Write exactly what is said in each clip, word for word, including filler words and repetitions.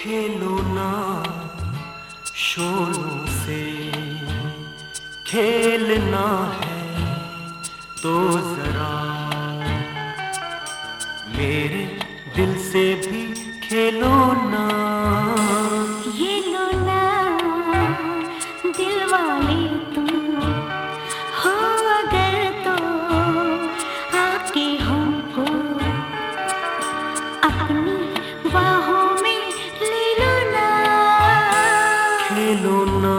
खेलो ना शोलों से, खेलना है तो जरा मेरे दिल से भी खेलो ना। ये लो ना दिल वाले तुम हो अगर तो आके हमको अपनी बाहों में ले लो ना। खेलो ना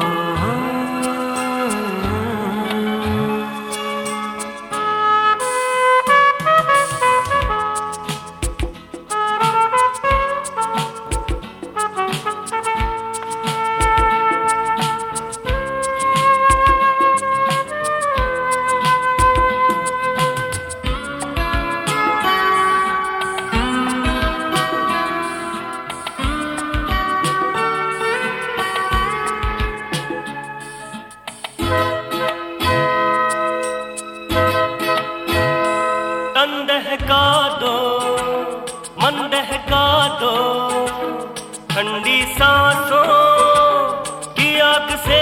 दहका दो, मन दहका दो, ठंडी सांसों की आग से।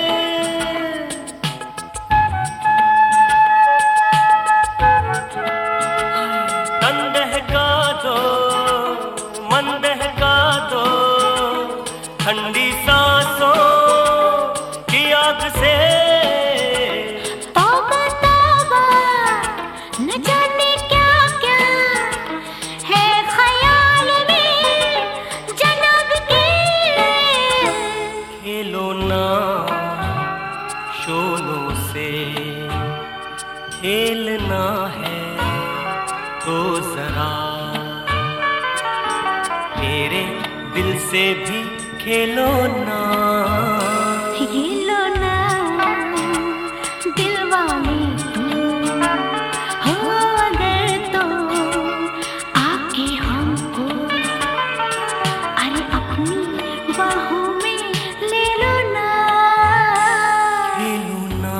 तन दहका दो, मन दहका दो, ठंडी सांसों की आग से। तौबा तौबा न जाने खेलो ना शोलों से, खेलना है तो जरा मेरे दिल से भी खेलो ना। ये लो ना दिल वाले तुम हो अगर तो आके हमको अरे अपनी बाहों में ले लो ना। खेलो ना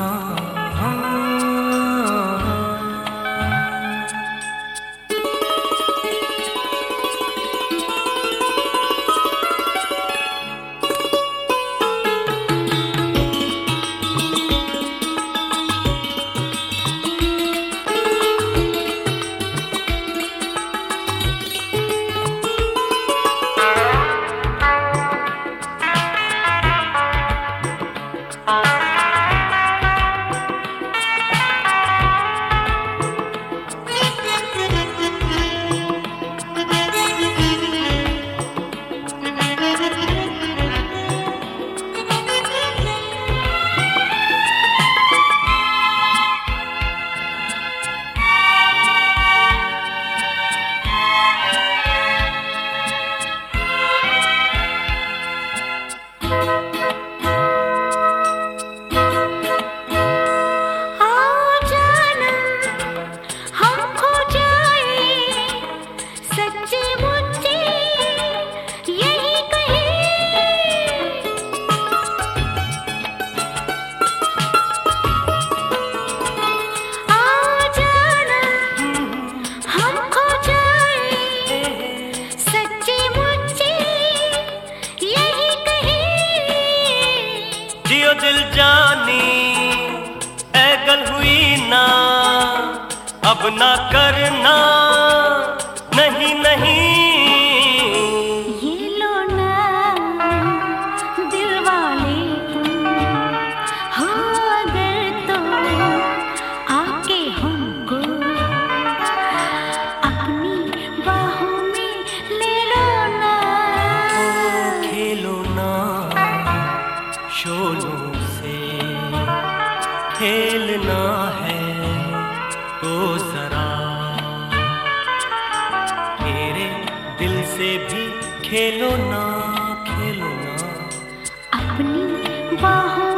जियो दिल जानी ऐगल हुई ना, अब ना करना नहीं नहीं। ये लो ना दिल वाले तुम हो अगर तो आके हमको अपनी बाहों में ले लो ना। खेलो ना शोलों से, खेलना है तो जरा मेरे दिल से भी खेलो ना, खेलो ना अपनी बाहों